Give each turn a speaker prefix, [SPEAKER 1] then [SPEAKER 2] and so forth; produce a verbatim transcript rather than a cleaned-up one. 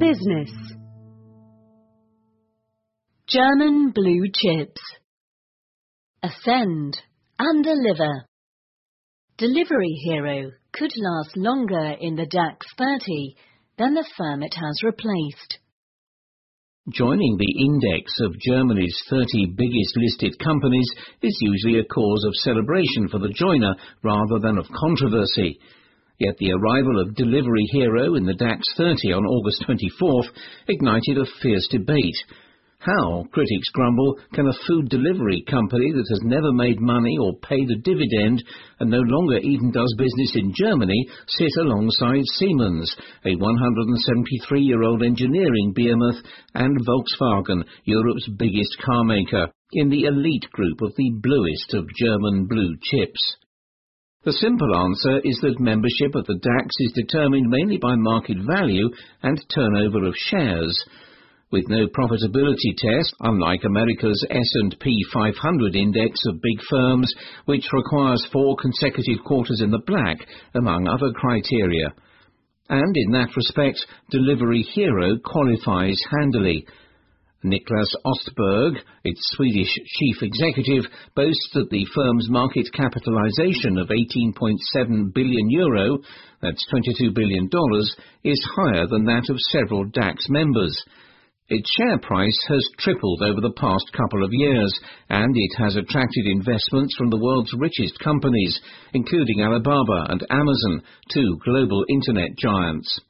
[SPEAKER 1] Business. German blue chips. Ascend and deliver. Delivery Hero could last longer in the DAX thirty than the firm it has replaced.
[SPEAKER 2] Joining the index of Germany's thirty biggest listed companies is usually a cause of celebration for the joiner rather than of controversy. Yet the arrival of Delivery Hero in the DAX thirty on August twenty-fourth ignited a fierce debate. How, critics grumble, can a food delivery company that has never made money or paid a dividend and no longer even does business in Germany sit alongside Siemens, a one hundred seventy-three-year-old engineering behemoth, and Volkswagen, Europe's biggest car maker, in the elite group of the bluest of German blue chips? The simple answer is that membership at the DAX is determined mainly by market value and turnover of shares. With no profitability test, unlike America's S and P five hundred index of big firms, which requires four consecutive quarters in the black, among other criteria. And in that respect, Delivery Hero qualifies handily. Niklas Ostberg, its Swedish chief executive, boasts that the firm's market capitalization of eighteen point seven billion euro, that's twenty-two billion dollars, is higher than that of several DAX members. Its share price has tripled over the past couple of years, and it has attracted investments from the world's richest companies, including Alibaba and Amazon, two global internet giants.